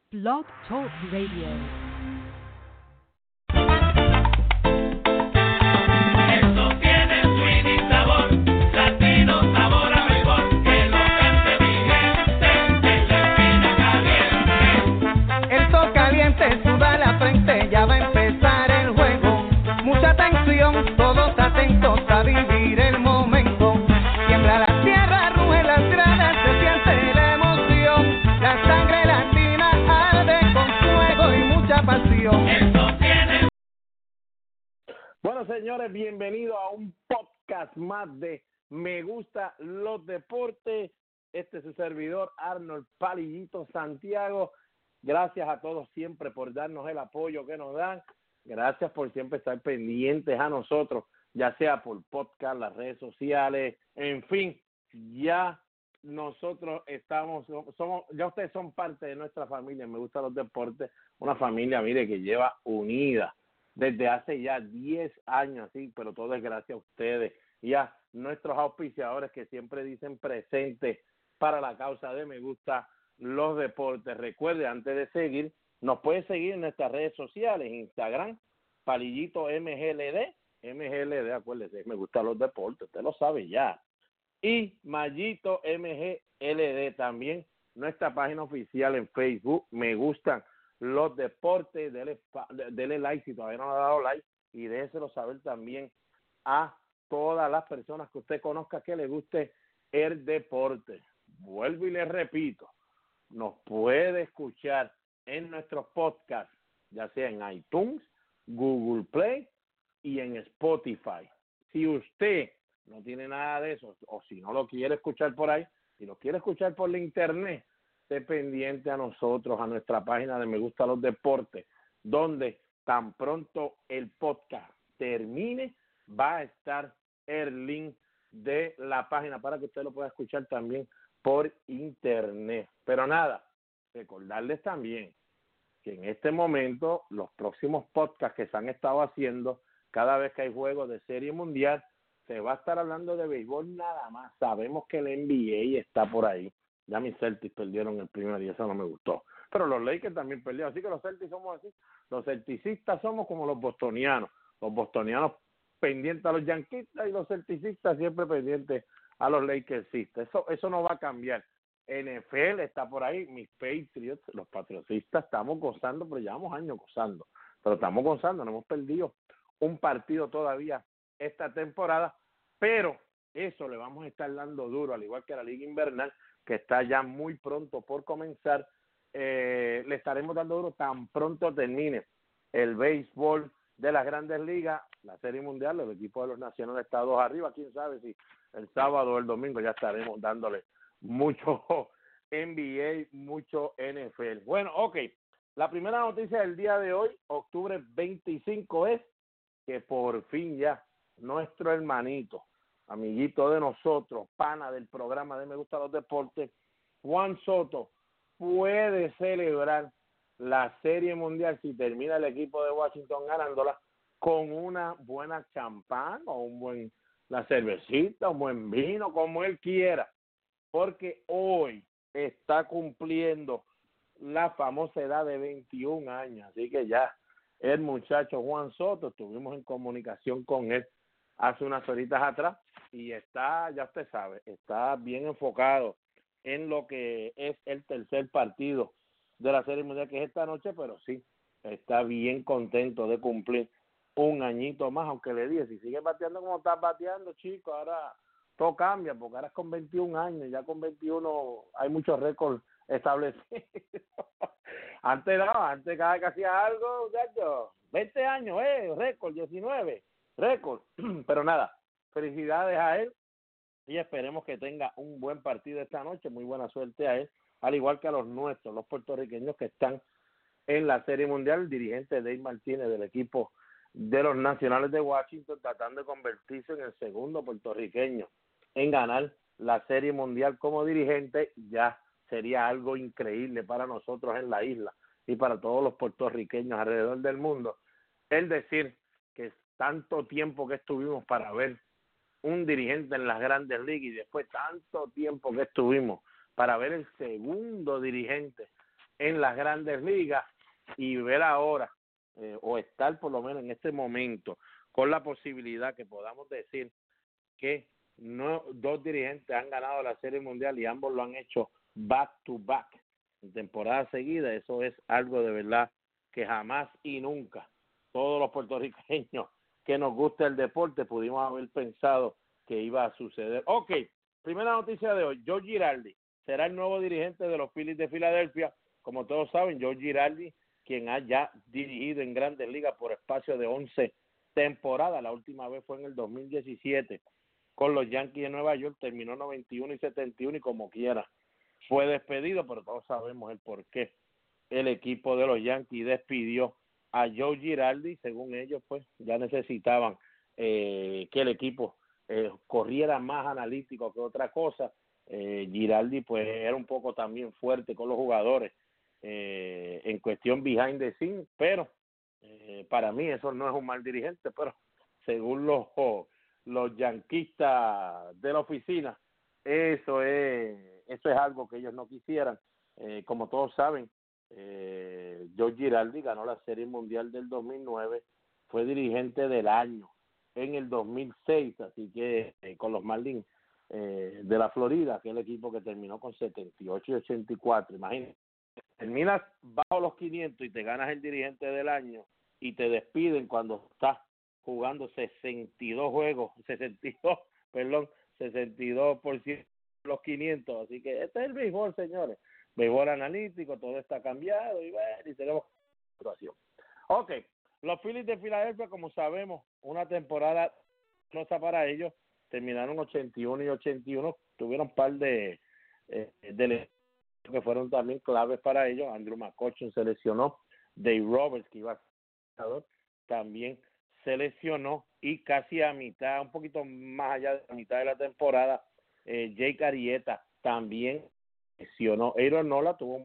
Blog Talk Radio. Esto tiene swing y sabor, latino, sabor a béisbol, que lo cante mi gente en la esquina caliente. El sol caliente suda la frente, ya va a empezar el juego. Mucha atención, todos atentos a vivir el momento. Tiembla la tierra, ruge las gradas, se siente la emoción. La sangre latina arde con fuego y mucha pasión. Esto tiene. Bueno, señores, bienvenidos a un podcast más de Me Gusta los Deportes. Este es su servidor, Arnold Palillito Santiago. Gracias a todos siempre por darnos el apoyo que nos dan. Gracias por siempre estar pendientes a nosotros, ya sea por podcast, las redes sociales, en fin, ya nosotros somos, ya ustedes son parte de nuestra familia. Me Gustan los Deportes, una familia, mire, que lleva unida desde hace ya 10 años, sí, pero todo es gracias a ustedes y a nuestros auspiciadores que siempre dicen presente para la causa de Me Gusta los Deportes. Recuerde, antes de seguir, nos puede seguir en nuestras redes sociales, Instagram, Palillito MGLD, acuérdese, Me Gustan los Deportes, usted lo sabe ya. Y Mallito MGLD también, nuestra página oficial en Facebook, Me Gustan los Deportes. Dele like si todavía no le ha dado like y déjeselo saber también a todas las personas que usted conozca que le guste el deporte. Vuelvo y le repito, nos puede escuchar en nuestros podcasts, ya sea en iTunes, Google Play y en Spotify. Si usted no tiene nada de eso, o si no lo quiere escuchar por ahí, si lo quiere escuchar por la internet, esté pendiente a nosotros, a nuestra página de Me Gusta los Deportes, donde tan pronto el podcast termine, va a estar el link de la página para que usted lo pueda escuchar también por internet. Pero nada, recordarles también que en este momento los próximos podcasts que se han estado haciendo, cada vez que hay juegos de Serie Mundial, se va a estar hablando de béisbol nada más. Sabemos que el NBA está por ahí. Ya mis Celtics perdieron el primer día, eso no me gustó. Pero los Lakers también perdieron, así que los Celtics somos así. Los celticistas somos como los bostonianos. Los bostonianos pendientes a los yanquistas y los celticistas siempre pendientes a los Lakersistas. Eso no va a cambiar. NFL está por ahí, mis Patriots, los patriotistas, estamos gozando, pero llevamos años gozando. Pero estamos gozando, no hemos perdido un partido todavía esta temporada, pero eso le vamos a estar dando duro, al igual que la Liga Invernal, que está ya muy pronto por comenzar. Le estaremos dando duro tan pronto termine el béisbol de las Grandes Ligas, la Serie Mundial, el equipo de los Nacionales está 2 arriba, quién sabe si el sábado o el domingo ya estaremos dándole mucho NBA, mucho NFL. Bueno, ok, la primera noticia del día de hoy, octubre 25, es que por fin ya nuestro hermanito, amiguito de nosotros, pana del programa de Me Gustan los Deportes, Juan Soto, puede celebrar la Serie Mundial si termina el equipo de Washington ganándola con una buena champán o la cervecita, un buen vino, como él quiera, porque hoy está cumpliendo la famosa edad de 21 años, así que ya el muchacho Juan Soto, estuvimos en comunicación con él hace unas horitas atrás y está, ya usted sabe, está bien enfocado en lo que es el tercer partido de la Serie Mundial, que es esta noche, pero sí, está bien contento de cumplir un añito más, aunque le dije, si sigue bateando como estás bateando, chico, ahora todo cambia, porque ahora es con 21 años, ya con 21 hay muchos récords establecidos. Antes cada vez que hacía algo, muchachos, 20 años, récord, 19, récord. Pero nada, felicidades a él y esperemos que tenga un buen partido esta noche, muy buena suerte a él, al igual que a los nuestros, los puertorriqueños que están en la Serie Mundial, el dirigente Dave Martínez del equipo de los Nacionales de Washington, tratando de convertirse en el segundo puertorriqueño en ganar la Serie Mundial como dirigente. Ya sería algo increíble para nosotros en la isla y para todos los puertorriqueños alrededor del mundo, el decir que tanto tiempo que estuvimos para ver un dirigente en las Grandes Ligas y después tanto tiempo que estuvimos para ver el segundo dirigente en las grandes ligas y ver ahora, o estar por lo menos en este momento, con la posibilidad que podamos decir que no, dos dirigentes han ganado la Serie Mundial y ambos lo han hecho back to back en temporada seguida. Eso es algo de verdad que jamás y nunca todos los puertorriqueños que nos gusta el deporte pudimos haber pensado que iba a suceder. Ok, primera noticia de hoy: Joe Girardi será el nuevo dirigente de los Phillies de Filadelfia. Como todos saben, Joe Girardi, quien ha ya dirigido en Grandes Ligas por espacio de 11 temporadas, la última vez fue en el 2017 con los Yankees de Nueva York, terminó 91 y 71 y como quiera fue despedido, pero todos sabemos el por qué el equipo de los Yankees despidió a Joe Girardi. Según ellos, pues ya necesitaban que el equipo corriera más analítico que otra cosa. Girardi pues era un poco también fuerte con los jugadores en cuestión behind the scenes, pero para mí eso no es un mal dirigente, pero según los yanquistas de la oficina, eso es algo que ellos no quisieran. Como todos saben, Joe Girardi ganó la Serie Mundial del 2009, fue dirigente del año en el 2006, así que con los Marlins de la Florida, aquel equipo que terminó con 78 y 84, imagínate, terminas bajo los 500 y te ganas el dirigente del año y te despiden cuando estás jugando 62% los 500, así que este es el béisbol, señores, béisbol analítico, todo está cambiado y bueno, y tenemos situación. Ok, los Phillies de Filadelfia, como sabemos, una temporada nosa para ellos, terminaron 81 y 81, tuvieron un par de que fueron también claves para ellos. Andrew McCutchen se lesionó, Dave Roberts, que iba a ser también se lesionó, y casi a mitad, un poquito más allá de la mitad de la temporada, Jake Arrieta también lesionó. Aaron Nola tuvo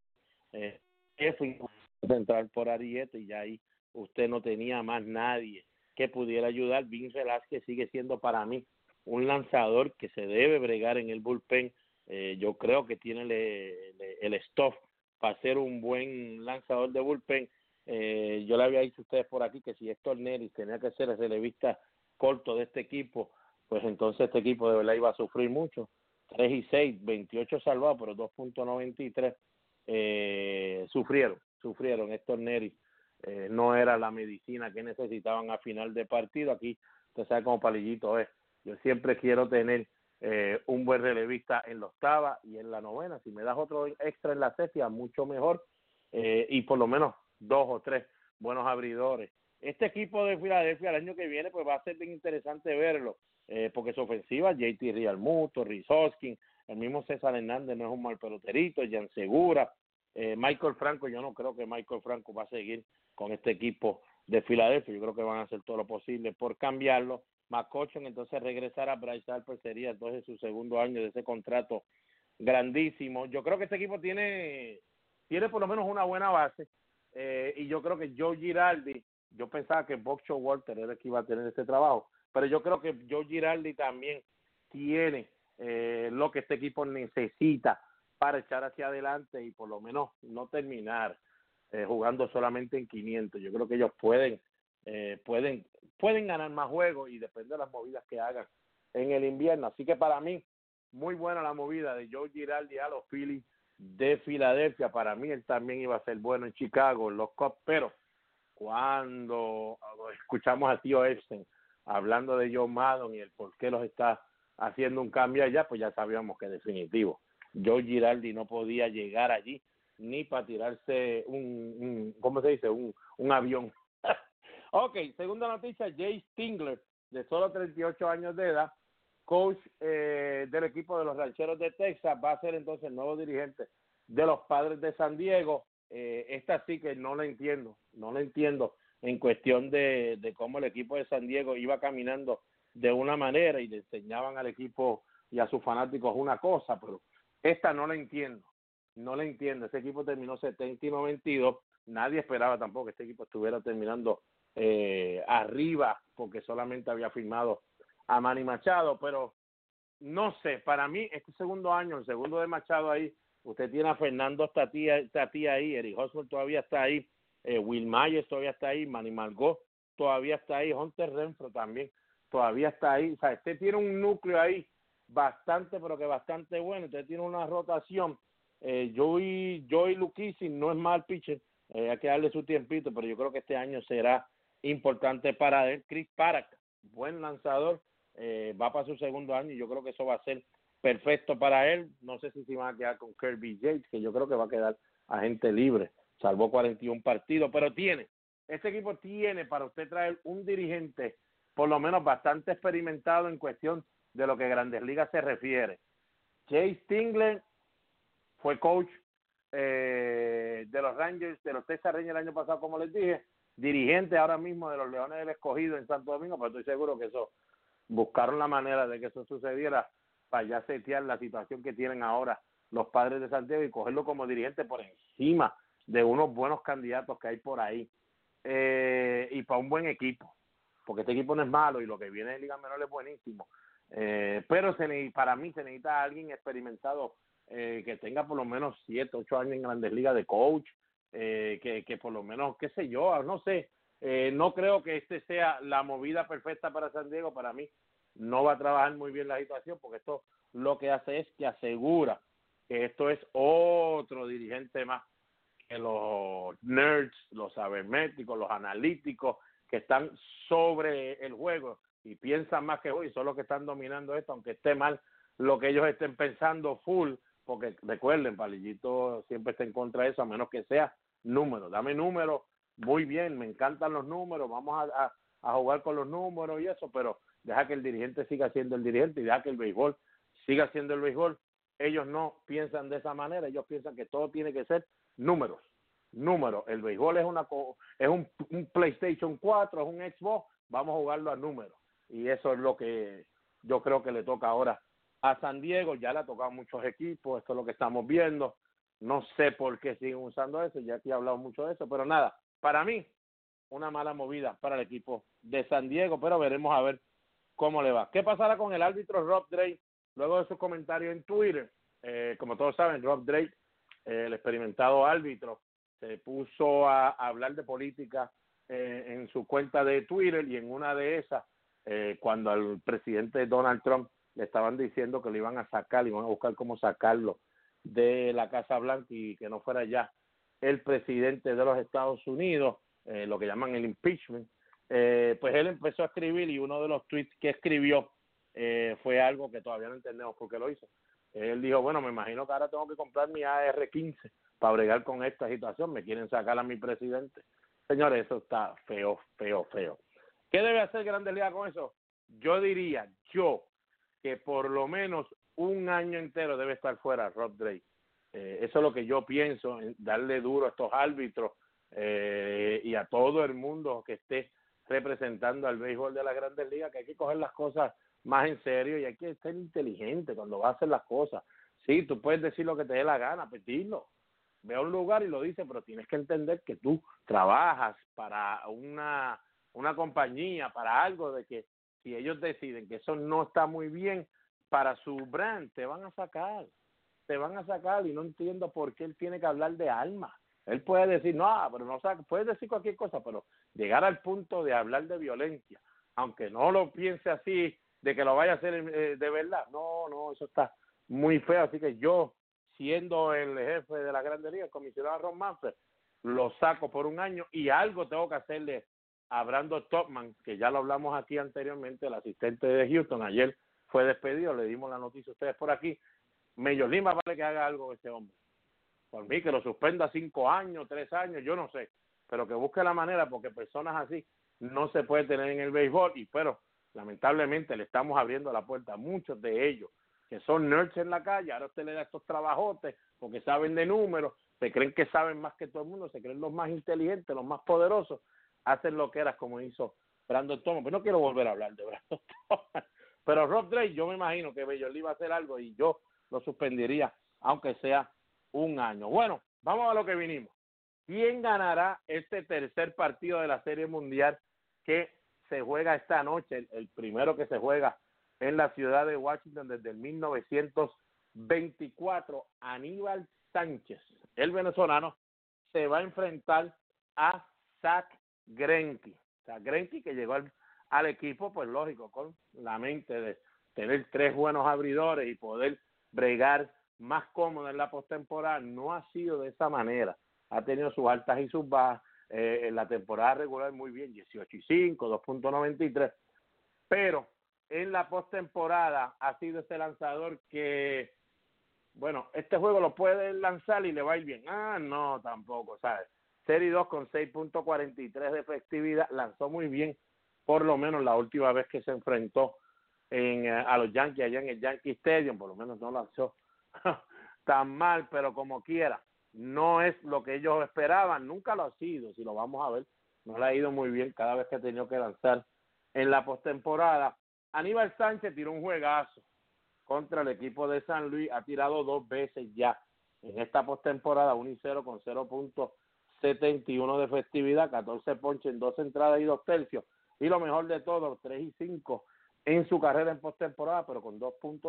central por Arrieta y ya ahí usted no tenía más nadie que pudiera ayudar. Vince Velázquez sigue siendo para mí un lanzador que se debe bregar en el bullpen. Yo creo que tiene el stuff para ser un buen lanzador de bullpen. Yo le había dicho a ustedes por aquí que si Héctor Neris tenía que ser el relevista corto de este equipo, pues entonces este equipo de verdad iba a sufrir mucho. 3-6, 28 salvados, pero 2.93 sufrieron. Héctor Neris no era la medicina que necesitaban a final de partido. Aquí usted sabe cómo Palillito es. Yo siempre quiero tener un buen relevista en la octava y en la novena. Si me das otro extra en la sexta, mucho mejor, y por lo menos 2 o 3 buenos abridores. Este equipo de Filadelfia el año que viene pues va a ser bien interesante verlo, porque su ofensiva, JT Realmuto, Rhys Hoskins, el mismo César Hernández no es un mal peloterito, Jan Segura, Michael Franco. Yo no creo que Michael Franco va a seguir con este equipo de Filadelfia. Yo creo que van a hacer todo lo posible por cambiarlo. McCutchen entonces regresará. Bryce Harper sería entonces su segundo año de ese contrato grandísimo. Yo creo que este equipo tiene por lo menos una buena base, y yo creo que Joe Girardi, yo pensaba que Buck Showalter era el que iba a tener este trabajo, pero yo creo que Joe Girardi también tiene lo que este equipo necesita para echar hacia adelante y por lo menos no terminar jugando solamente en 500. Yo creo que ellos pueden ganar más juegos y depende de las movidas que hagan en el invierno. Así que para mí, muy buena la movida de Joe Girardi a los Phillies de Filadelfia. Para mí él también iba a ser bueno en Chicago, en los Cubs, pero cuando escuchamos a tío Epstein hablando de Joe Maddon y el por qué los está haciendo un cambio allá, pues ya sabíamos que definitivo Joe Girardi no podía llegar allí ni para tirarse ¿cómo se dice? Un avión. Ok, segunda noticia: Jay Stingler, de solo 38 años de edad, coach del equipo de los Rancheros de Texas, va a ser entonces el nuevo dirigente de los Padres de San Diego. Esta sí que no la entiendo en cuestión de cómo el equipo de San Diego iba caminando de una manera y le enseñaban al equipo y a sus fanáticos una cosa, pero esta no la entiendo. Ese equipo terminó 70 y 92, nadie esperaba tampoco que este equipo estuviera terminando arriba, porque solamente había firmado a Manny Machado, pero no sé, para mí este segundo año, el segundo de Machado ahí, usted tiene a Fernando Tatía ahí, Eric Hosmer todavía está ahí, Will Myers todavía está ahí, Manny Margot todavía está ahí, Hunter Renfroe también todavía está ahí. O sea, usted tiene un núcleo ahí bastante, pero que bastante bueno. Usted tiene una rotación. Joey Lucchesi no es mal pitcher, hay que darle su tiempito, pero yo creo que este año será importante para él. Chris Paddack, buen lanzador, va para su segundo año y yo creo que eso va a ser perfecto para él. No sé si van a quedar con Kirby Yates, que yo creo que va a quedar agente libre, salvó 41 partidos, pero este equipo tiene para usted traer un dirigente por lo menos bastante experimentado en cuestión de lo que Grandes Ligas se refiere. Jay Stingler fue coach de los Rangers, de los Texas Rangers el año pasado, como les dije, dirigente ahora mismo de los Leones del Escogido en Santo Domingo, pero estoy seguro que eso, buscaron la manera de que eso sucediera para ya setear la situación que tienen ahora los Padres de Santiago y cogerlo como dirigente por encima de unos buenos candidatos que hay por ahí, y para un buen equipo, porque este equipo no es malo y lo que viene de Liga Menor es buenísimo, pero para mí se necesita alguien experimentado, que tenga por lo menos 7, 8 años en Grandes Ligas de coach, que por lo menos, qué sé yo, no sé, no creo que este sea la movida perfecta para San Diego. Para mí no va a trabajar muy bien la situación, porque esto lo que hace es que asegura que esto es otro dirigente más que los nerds, los sabermétricos, los analíticos que están sobre el juego y piensan más que hoy, son los que están dominando esto, aunque esté mal lo que ellos estén pensando full, porque recuerden, Palillito siempre está en contra de eso, a menos que sea números. Dame números, muy bien, me encantan los números, vamos a jugar con los números y eso, pero deja que el dirigente siga siendo el dirigente y deja que el béisbol siga siendo el béisbol. Ellos no piensan de esa manera, ellos piensan que todo tiene que ser números. El béisbol es un PlayStation 4, es un Xbox, vamos a jugarlo a números. Y eso es lo que yo creo que le toca ahora a San Diego. Ya le ha tocado a muchos equipos, esto es lo que estamos viendo. No sé por qué siguen usando eso, ya aquí he hablado mucho de eso, pero nada, para mí, una mala movida para el equipo de San Diego, pero veremos a ver cómo le va. ¿Qué pasará con el árbitro Rob Drake luego de sus comentarios en Twitter? Como todos saben, Rob Drake, el experimentado árbitro, se puso a hablar de política en su cuenta de Twitter, y en una de esas, cuando al presidente Donald Trump le estaban diciendo que lo iban a sacar, iban a buscar cómo sacarlo de la Casa Blanca y que no fuera ya el presidente de los Estados Unidos, lo que llaman el impeachment, pues él empezó a escribir, y uno de los tweets que escribió fue algo que todavía no entendemos por qué lo hizo. Él dijo, bueno, me imagino que ahora tengo que comprar mi AR-15 para bregar con esta situación, me quieren sacar a mi presidente. Señores, eso está feo. ¿Qué debe hacer Grandes Ligas con eso? Yo diría que por lo menos un año entero debe estar fuera Rob Drake. Eso es lo que yo pienso, darle duro a estos árbitros y a todo el mundo que esté representando al béisbol de las Grandes Ligas, que hay que coger las cosas más en serio y hay que ser inteligente cuando va a hacer las cosas. Sí, tú puedes decir lo que te dé la gana, pues dilo. Ve a un lugar y lo dice, pero tienes que entender que tú trabajas para una compañía, para algo, de que si ellos deciden que eso no está muy bien para su brand, te van a sacar, y no entiendo por qué él tiene que hablar de armas. Él puede decir, no, pero no saca, puede decir cualquier cosa, pero llegar al punto de hablar de violencia, aunque no lo piense así, de que lo vaya a hacer de verdad, no, eso está muy feo. Así que yo, siendo el jefe de la Grandes Ligas, el comisionado Ron Manfred, lo saco por un año, y algo tengo que hacerle a Brandon Topman, que ya lo hablamos aquí anteriormente, el asistente de Houston. Ayer fue despedido, le dimos la noticia a ustedes por aquí. Major League más vale que haga algo ese hombre. Por mí, que lo suspenda 5 años, 3 años, yo no sé, pero que busque la manera, porque personas así no se puede tener en el béisbol. Pero lamentablemente le estamos abriendo la puerta a muchos de ellos que son nerds en la calle. Ahora usted le da estos trabajotes porque saben de números, se creen que saben más que todo el mundo, se creen los más inteligentes, los más poderosos, hacen lo que era, como hizo Brandon Topman. Pero no quiero volver a hablar de Brandon Topman. Pero Rob Drake, yo me imagino que Major League va a hacer algo y yo lo suspendería, aunque sea un año. Bueno, vamos a lo que vinimos. ¿Quién ganará este tercer partido de la Serie Mundial que se juega esta noche? El primero que se juega en la ciudad de Washington desde el 1900 24, Aníbal Sánchez, el venezolano, se va a enfrentar a Zach Greinke. Zach Greinke, que llegó al equipo, pues lógico, con la mente de tener 3 buenos abridores y poder bregar más cómodo en la postemporada. No ha sido de esa manera. Ha tenido sus altas y sus bajas. En la temporada regular muy bien, 18-5, 2.93, pero en la postemporada ha sido ese lanzador que, bueno, este juego lo puede lanzar y le va a ir bien. No, tampoco, ¿sabes? Serie 2 con 6.43 de efectividad, lanzó muy bien, por lo menos la última vez que se enfrentó a los Yankees allá en el Yankee Stadium, por lo menos no lanzó tan mal, pero como quiera, no es lo que ellos esperaban, nunca lo ha sido, si lo vamos a ver, no le ha ido muy bien cada vez que ha tenido que lanzar en la postemporada. Aníbal Sánchez tiró un juegazo contra el equipo de San Luis, ha tirado 2 veces ya en esta postemporada, 1-0 con 0.71 de efectividad, 14 ponches en 2 entradas y 2 tercios, y lo mejor de todo, 3-5 en su carrera en postemporada, pero con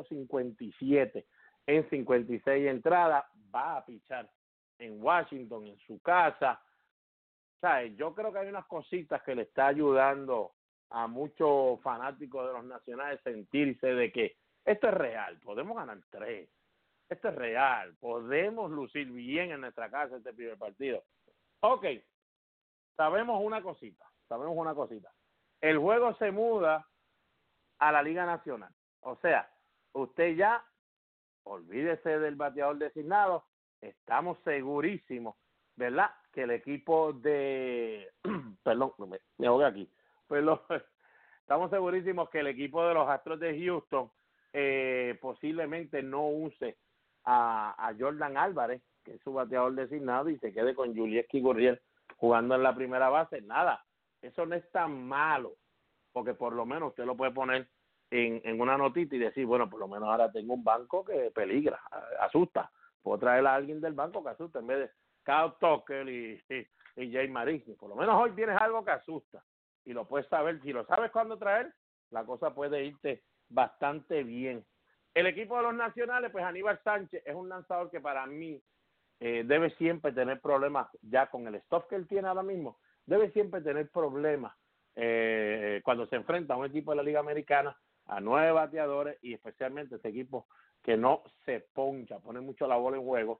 2.57 en 56 entradas. Va a pichar en Washington, en su casa. ¿Sabes? Yo creo que hay unas cositas que le está ayudando a muchos fanáticos de los nacionales sentirse de que esto es real, podemos ganar 3, esto es real, podemos lucir bien en nuestra casa este primer partido. Ok, sabemos una cosita, el juego se muda a la Liga Nacional, o sea, usted ya olvídese del bateador designado, estamos segurísimos, ¿verdad? Que el equipo de, perdón, me ahogué aquí, estamos segurísimos que el equipo de los Astros de Houston posiblemente no use a Jordan Álvarez, que es su bateador designado, y se quede con Yulieski Gurriel jugando en la primera base. Nada, eso no es tan malo, porque por lo menos usted lo puede poner en una notita y decir, bueno, por lo menos ahora tengo un banco que peligra, asusta. Puedo traer a alguien del banco que asusta en vez de Kyle Tucker y Jay Marisnick. Por lo menos hoy tienes algo que asusta y lo puedes saber. Si lo sabes cuándo traer, la cosa puede irte bastante bien. El equipo de los nacionales, pues Aníbal Sánchez es un lanzador que para mí debe siempre tener problemas ya con el stuff que él tiene ahora mismo. Debe siempre tener problemas cuando se enfrenta a un equipo de la Liga Americana, a 9 bateadores y especialmente ese equipo que no se poncha, pone mucho la bola en juego,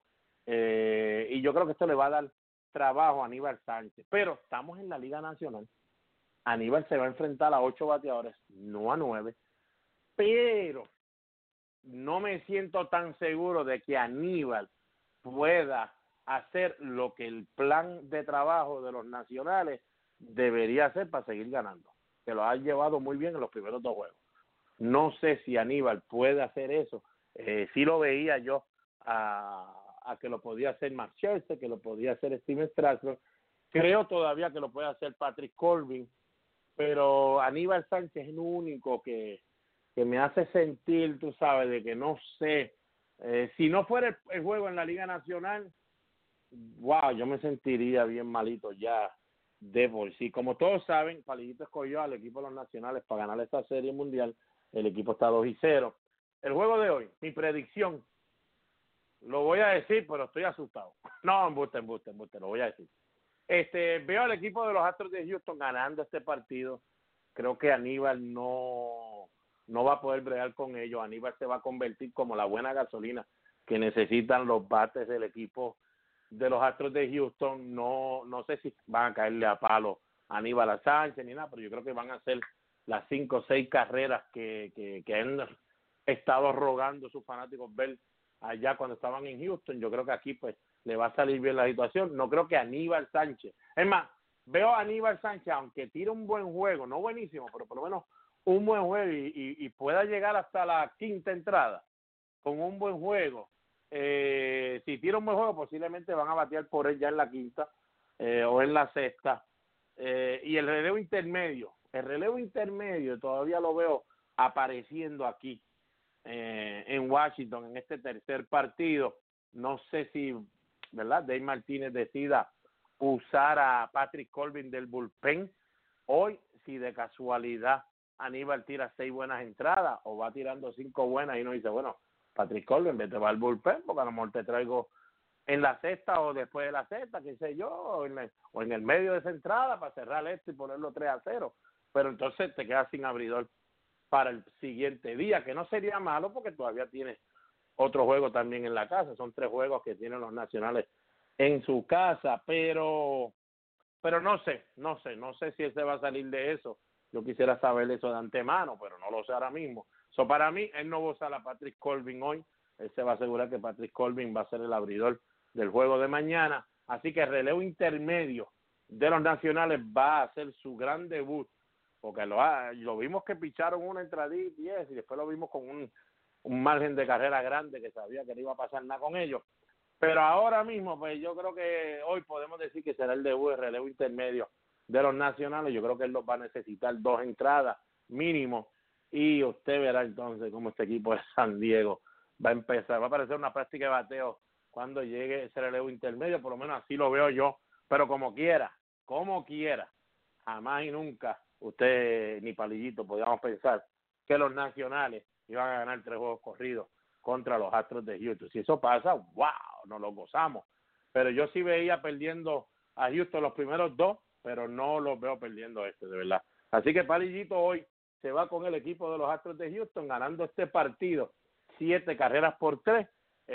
y yo creo que esto le va a dar trabajo a Aníbal Sánchez, pero estamos en la Liga Nacional. Aníbal se va a enfrentar a 8 bateadores, no a 9, pero no me siento tan seguro de que Aníbal pueda hacer lo que el plan de trabajo de los nacionales debería hacer para seguir ganando, que lo ha llevado muy bien en los primeros 2 juegos. No sé si Aníbal puede hacer eso. Sí lo veía yo a que lo podía hacer Max Scherzer, que lo podía hacer Steven Strasburg. Creo todavía que lo puede hacer Patrick Corbin, pero Aníbal Sánchez es el único que me hace sentir, tú sabes, de que no sé. Si no fuera el juego en la Liga Nacional, wow, yo me sentiría bien malito ya de por sí. Como todos saben, Palillito escogió al equipo de los nacionales para ganar esta serie mundial. El equipo está 2-0. El juego de hoy, mi predicción, lo voy a decir, pero estoy asustado. No, embuste, lo voy a decir. Veo al equipo de los Astros de Houston ganando este partido. Creo que Aníbal no va a poder bregar con ellos. Aníbal se va a convertir como la buena gasolina que necesitan los bates del equipo de los Astros de Houston. No sé si van a caerle a palo a Aníbal Sánchez ni nada, pero yo creo que van a ser las 5 o 6 carreras que han estado rogando sus fanáticos ver allá cuando estaban en Houston. Yo creo que aquí pues le va a salir bien la situación. No creo que Aníbal Sánchez, es más, veo a Aníbal Sánchez, aunque tire un buen juego, no buenísimo, pero por lo menos un buen juego y pueda llegar hasta la 5ª entrada con un buen juego. Si tira un buen juego, posiblemente van a batear por él ya en la 5ª o en la 6ª. Y el relevo intermedio todavía lo veo apareciendo aquí en Washington en este tercer partido. No sé si, ¿verdad?, Dave Martínez decida usar a Patrick Corbin del bullpen hoy, si de casualidad Aníbal tira 6 buenas entradas o va tirando 5 buenas y uno dice, bueno, Patrick Corbin, vete va al bullpen, porque a lo mejor te traigo en la sexta o después de la sexta, qué sé yo, o en el medio de esa entrada para cerrar esto y ponerlo 3-0. Pero entonces te quedas sin abridor para el siguiente día, que no sería malo porque todavía tienes otro juego también en la casa. Son 3 juegos que tienen los Nacionales en su casa, pero no sé si él se va a salir de eso. Yo quisiera saber eso de antemano, pero no lo sé ahora mismo. Para mí, él no va a usar a Patrick Corbin hoy. Él se va a asegurar que Patrick Corbin va a ser el abridor del juego de mañana. Así que el relevo intermedio de los Nacionales va a hacer su gran debut, porque lo vimos que picharon una entradita y después lo vimos con un margen de carrera grande que sabía que no iba a pasar nada con ellos. Pero ahora mismo, pues yo creo que hoy podemos decir que será el debut de relevo intermedio de los Nacionales. Yo creo que él los va a necesitar 2 entradas mínimo, y usted verá entonces cómo este equipo de San Diego va a aparecer una práctica de bateo cuando llegue ese relevo intermedio. Por lo menos así lo veo yo, pero como quiera, jamás y nunca usted ni Palillito podíamos pensar que los Nacionales iban a ganar 3 juegos corridos contra los Astros de Houston. Si eso pasa, wow, nos lo gozamos. Pero yo sí veía perdiendo a Houston los primeros 2, pero no los veo perdiendo de verdad. Así que Palillito hoy se va con el equipo de los Astros de Houston ganando este partido 7-3,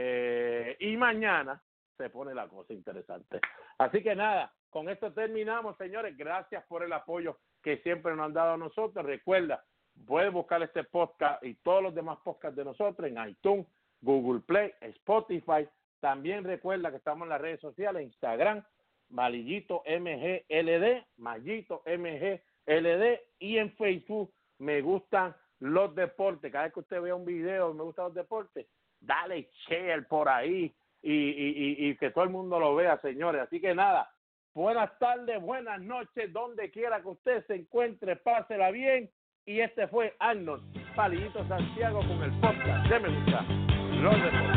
y mañana se pone la cosa interesante. Así que nada, con esto terminamos, señores. Gracias por el apoyo que siempre nos han dado a nosotros. Recuerda, puedes buscar este podcast y todos los demás podcasts de nosotros en iTunes, Google Play, Spotify. También recuerda que estamos en las redes sociales, Instagram, Malillito MGLD, Mallito MGLD, y en Facebook, Me Gustan los Deportes. Cada vez que usted vea un video, Me Gustan los Deportes, dale share por ahí y que todo el mundo lo vea, señores. Así que nada, buenas tardes, buenas noches, donde quiera que usted se encuentre, pásela bien. Y este fue Arnold Palillito Santiago con el podcast de Me Gustan los Deportes.